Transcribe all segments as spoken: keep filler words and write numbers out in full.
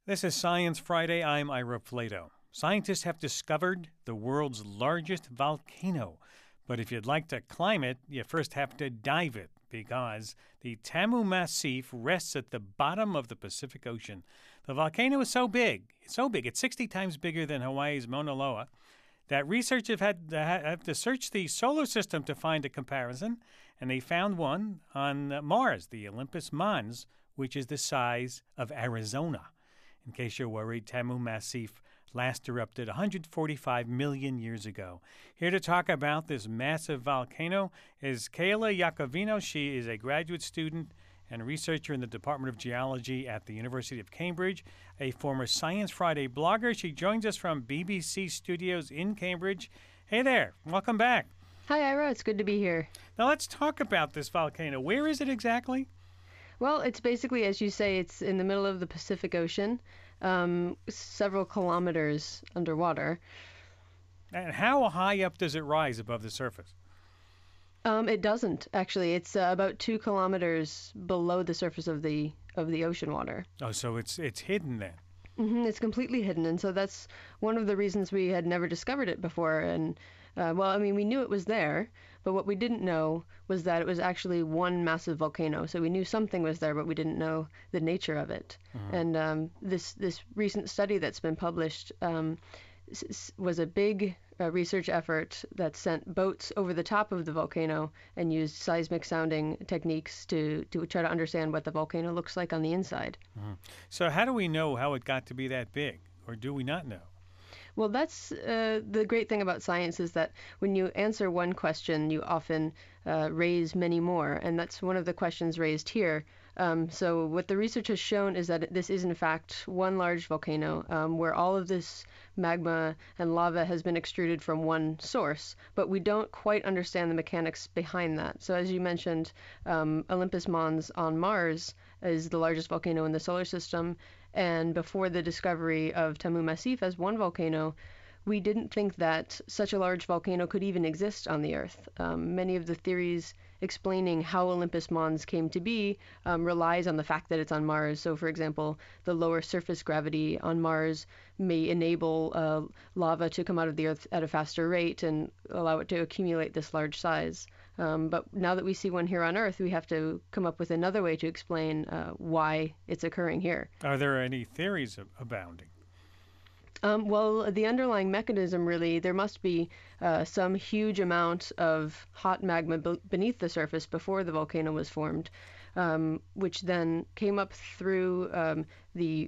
This is Science Friday. I'm Ira Flato. Scientists have discovered the world's largest volcano. But if you'd like to climb it, you first have to dive it because the Tamu Massif rests at the bottom of the Pacific Ocean. The volcano is so big, it's so big, it's sixty times bigger than Hawaii's Mauna Loa, that researchers have had to, have to search the solar system to find a comparison, and they found one on Mars, the Olympus Mons, which is the size of Arizona. In case you're worried, Tamu Massif last erupted one hundred forty-five million years ago. Here to talk about this massive volcano is Kayla Iacovino. She is a graduate student and researcher in the Department of Geology at the University of Cambridge, a former Science Friday blogger. She joins us from B B C Studios in Cambridge. Hey there. Welcome back. Hi, Ira. It's good to be here. Now let's talk about this volcano. Where is it exactly? Well, it's basically, as you say, it's in the middle of the Pacific Ocean, um, several kilometers underwater. And how high up does it rise above the surface? Um, it doesn't, actually. It's uh, about two kilometers below the surface of the of the ocean water. Oh, so it's it's hidden then. Mm-hmm, it's completely hidden, and so that's one of the reasons we had never discovered it before. And uh, well, I mean, we knew it was there, but what we didn't know was that it was actually one massive volcano. So we knew something was there, but we didn't know the nature of it. Mm-hmm. And um, this this recent study that's been published um, s- was a big uh, research effort that sent boats over the top of the volcano and used seismic sounding techniques to to try to understand what the volcano looks like on the inside. Mm-hmm. So how do we know how it got to be that big, or do we not know? Well, that's uh, the great thing about science is that when you answer one question, you often uh, raise many more, and that's one of the questions raised here. Um, so what the research has shown is that this is, in fact, one large volcano um, where all of this magma and lava has been extruded from one source, but we don't quite understand the mechanics behind that. So as you mentioned, um, Olympus Mons on Mars is the largest volcano in the solar system, and before the discovery of Tamu Massif as one volcano, we didn't think that such a large volcano could even exist on the Earth. Um, many of the theories explaining how Olympus Mons came to be um, relies on the fact that it's on Mars. So, for example, the lower surface gravity on Mars may enable uh, lava to come out of the Earth at a faster rate and allow it to accumulate this large size. Um, but now that we see one here on Earth, we have to come up with another way to explain uh, why it's occurring here. Are there any theories abounding? Um, well, the underlying mechanism really, there must be uh, some huge amount of hot magma be- beneath the surface before the volcano was formed, um, which then came up through um, the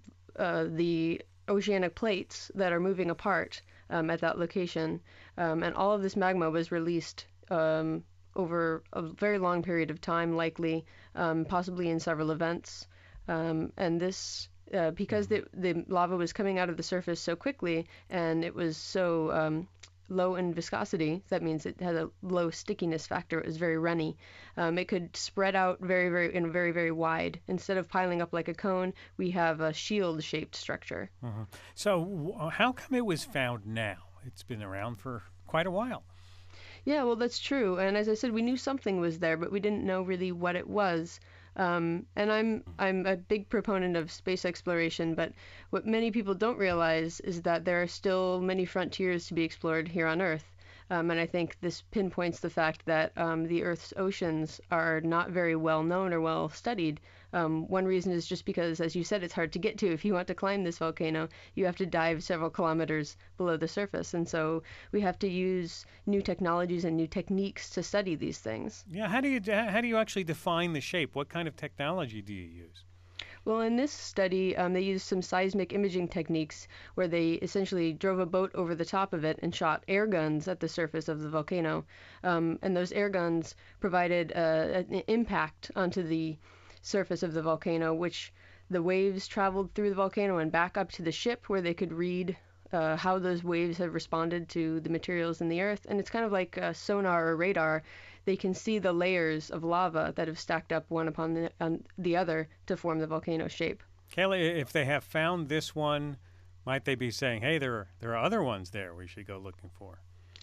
uh, the oceanic plates that are moving apart um, at that location. Um, and all of this magma was released um, over a very long period of time, likely, um, possibly in several events. Um, and this Uh, because the the lava was coming out of the surface so quickly and it was so um, low in viscosity, that means it had a low stickiness factor, it was very runny, um, it could spread out very, very, in very, very wide. Instead of piling up like a cone, we have a shield-shaped structure. Uh-huh. So w- how come it was found now? It's been around for quite a while. Yeah, well, that's true. And as I said, we knew something was there, but we didn't know really what it was. Um, and I'm I'm a big proponent of space exploration, but what many people don't realize is that there are still many frontiers to be explored here on Earth. Um, and I think this pinpoints the fact that um, the Earth's oceans are not very well known or well studied. Um, one reason is just because, as you said, it's hard to get to. If you want to climb this volcano, you have to dive several kilometers below the surface. And so we have to use new technologies and new techniques to study these things. Yeah, how do you how do you actually define the shape? What kind of technology do you use? Well, in this study, um, they used some seismic imaging techniques where they essentially drove a boat over the top of it and shot air guns at the surface of the volcano. Um, and those air guns provided uh, an impact onto the surface of the volcano, which the waves traveled through the volcano and back up to the ship where they could read uh, how those waves have responded to the materials in the earth. And it's kind of like uh, sonar or radar. They can see the layers of lava that have stacked up one upon the, on the other to form the volcano shape. Kayla, if they have found this one, might they be saying, hey, there are, there are other ones there we should go looking for?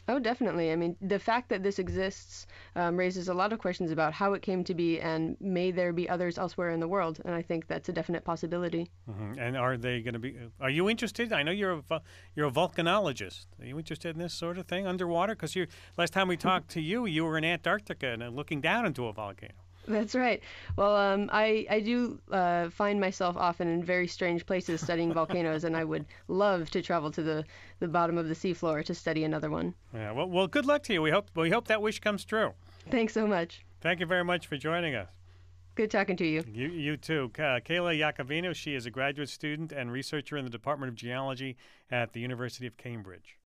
Oh, definitely. I mean, the fact that this exists um, raises a lot of questions about how it came to be and may there be others elsewhere in the world. And I think that's a definite possibility. Hmm. And are they going to be? Are you interested? I know you're a vo- you're a volcanologist. Are you interested in this sort of thing underwater? Because you last time we talked to you, you were in Antarctica and uh, looking down into a volcano. That's right. Well, um, I, I do uh, find myself often in very strange places studying volcanoes, and I would love to travel to the, the bottom of the seafloor to study another one. Yeah. Well, well, good luck to you. We hope we hope that wish comes true. Thanks so much. Thank you very much for joining us. Good talking to you. You, you too. Uh, Kayla Iacovino, she is a graduate student and researcher in the Department of Geology at the University of Cambridge.